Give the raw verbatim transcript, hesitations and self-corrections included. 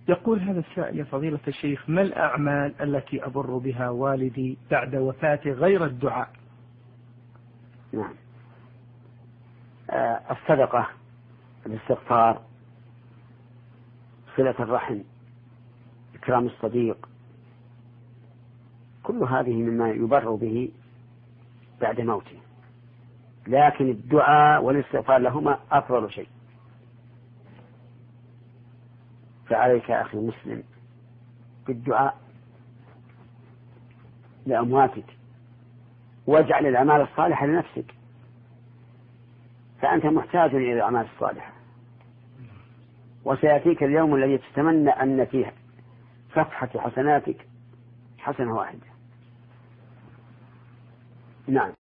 يقول هذا السائل: يا فضيلة الشيخ، ما الأعمال التي أبر بها والدي بعد وفاته غير الدعاء؟ نعم. آه الصدقة، الاستغفار، صلة الرحم، إكرام الصديق، كل هذه مما يبر به بعد موته، لكن الدعاء والاستغفار لهما أفضل شيء. فعليك يا أخي المسلم بالدعاء لأمواتك، واجعل الأعمال الصالحة لنفسك، فأنت محتاج إلى الأعمال الصالحة، وسيأتيك اليوم الذي تتمنى أن فيه صفحة حسناتك حسنة واحدة. نعم.